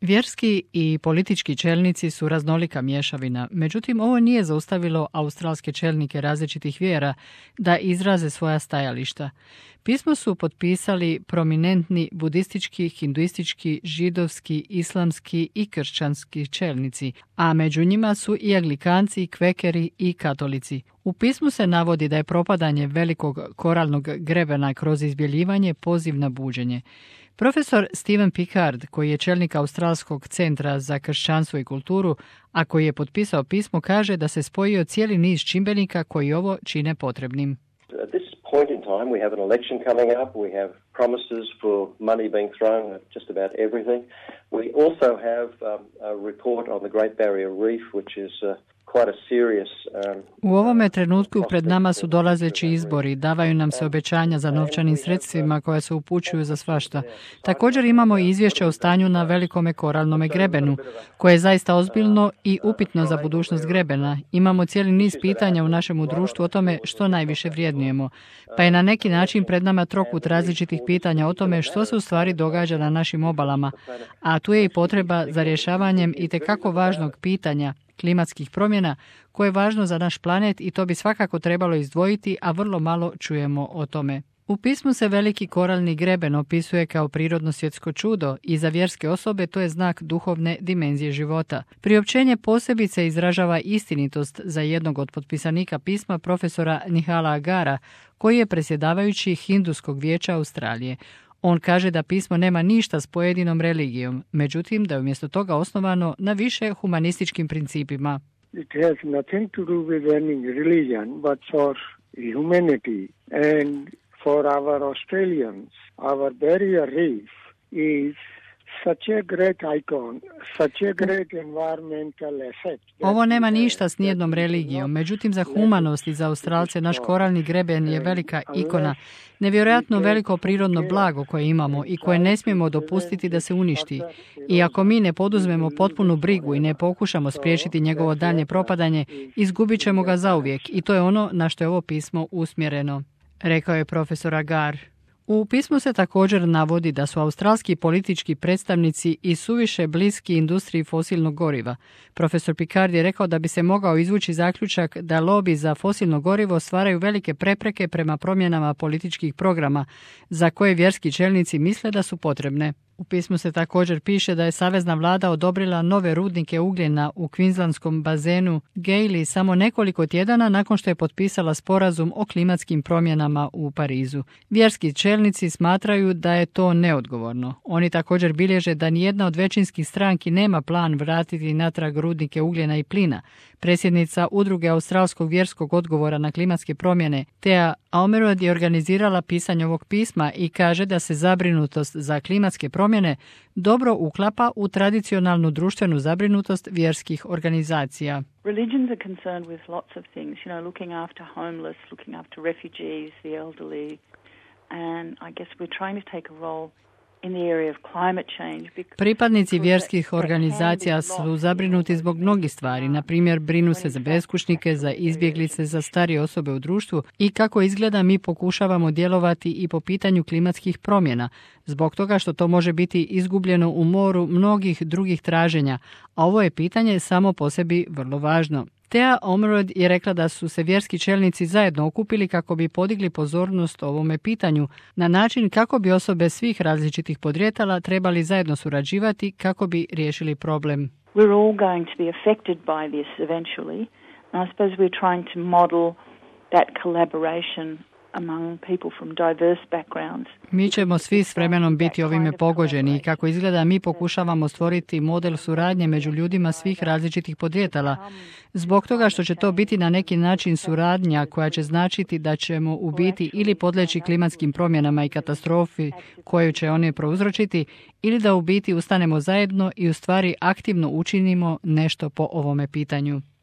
Vjerski i politički čelnici su raznolika mješavina, međutim ovo nije zaustavilo australske čelnike različitih vjera da izraze svoja stajališta. Pismo su potpisali prominentni budistički, hinduistički, židovski, islamski i kršćanski čelnici, a među njima su i anglikanci, kvekeri i katolici. U pismu se navodi da je propadanje velikog koralnog grebena kroz izbjeljivanje poziv na buđenje. Profesor Stephen Pickard, koji je čelnik Australskog centra za kršćanstvo i kulturu, a koji je potpisao pismo, kaže da se spojio cijeli niz čimbenika koji ovo čine potrebnim. At this point in time, we have an election coming up. We have promises for money being thrown at just about everything. We also have a report on the Great Barrier Reef, which is U ovome trenutku pred nama su dolazeći izbori, davaju nam se obećanja za novčanim sredstvima koja se upućuju za svašta. Također imamo i izvješće o stanju na velikome koralnome grebenu, koje je zaista ozbiljno i upitno za budućnost grebena. Imamo cijeli niz pitanja u našem društvu o tome što najviše vrijednujemo. Pa je na neki način pred nama trokut različitih pitanja o tome što se u stvari događa na našim obalama, a tu je i potreba za rješavanjem itekako važnog pitanja klimatskih promjena, koje je važno za naš planet i to bi svakako trebalo izdvojiti, a vrlo malo čujemo o tome. U pismu se veliki koralni greben opisuje kao prirodno svjetsko čudo i za vjerske osobe to je znak duhovne dimenzije života. Priopćenje posebice izražava istinitost za jednog od potpisanika pisma, profesora Nihala Agara, koji je predsjedavajući Hinduskog vijeća Australije. On kaže da pismo nema ništa s pojedinom religijom, međutim da je umjesto toga osnovano na više humanističkim principima. It has nothing to do with any religion, but for humanity and for our Australians. Our barrier reef is such a great icon, such a great environmental asset. Ovo nema ništa s nijednom religijom, međutim za humanost i za Australce naš koralni greben je velika ikona, nevjerojatno veliko prirodno blago koje imamo i koje ne smijemo dopustiti da se uništi. I ako mi ne poduzmemo potpunu brigu i ne pokušamo spriječiti njegovo daljnje propadanje, izgubit ćemo ga zauvijek i to je ono na što je ovo pismo usmjereno, rekao je profesor Agar. U pismu se također navodi da su australski politički predstavnici i suviše bliski industriji fosilnog goriva. Profesor Pickard je rekao da bi se mogao izvući zaključak da lobi za fosilno gorivo stvaraju velike prepreke prema promjenama političkih programa za koje vjerski čelnici misle da su potrebne. U pismu se također piše da je savezna vlada odobrila nove rudnike ugljena u Queenslandskom bazenu Gayli samo nekoliko tjedana nakon što je potpisala sporazum o klimatskim promjenama u Parizu. Vjerski čelnici smatraju da je to neodgovorno. Oni također bilježe da nijedna od većinskih stranki nema plan vratiti natrag rudnike ugljena i plina. Predsjednica Udruge Australskog vjerskog odgovora na klimatske promjene, Thea Ormerod, je organizirala pisanje ovog pisma i kaže da se zabrinutost za klimatske promjene dobro uklapa u tradicionalnu društvenu zabrinutost vjerskih organizacija. Religions are concerned with lots of things, looking after homeless, looking after refugees, the elderly, and I guess we're trying to take a role. Pripadnici vjerskih organizacija su zabrinuti zbog mnogih stvari, na primjer brinu se za beskućnike, za izbjeglice, za starije osobe u društvu i kako izgleda mi pokušavamo djelovati i po pitanju klimatskih promjena, zbog toga što to može biti izgubljeno u moru mnogih drugih traženja, a ovo je pitanje samo po sebi vrlo važno. Thea Ormerod je rekla da su se vjerski čelnici zajedno okupili kako bi podigli pozornost ovome pitanju na način kako bi osobe svih različitih podrijetala trebali zajedno surađivati kako bi riješili problem. We're all going to be affected by this eventually. And I suppose we're trying to model that collaboration among people from diverse backgrounds. Mi ćemo svi s vremenom biti ovime pogođeni i kako izgleda mi pokušavamo stvoriti model suradnje među ljudima svih različitih podrijetala. Zbog toga što će to biti na neki način suradnja koja će značiti da ćemo u biti ili podleći klimatskim promjenama i katastrofi koju će one prouzročiti ili da u biti ustanemo zajedno i u stvari aktivno učinimo nešto po ovome pitanju.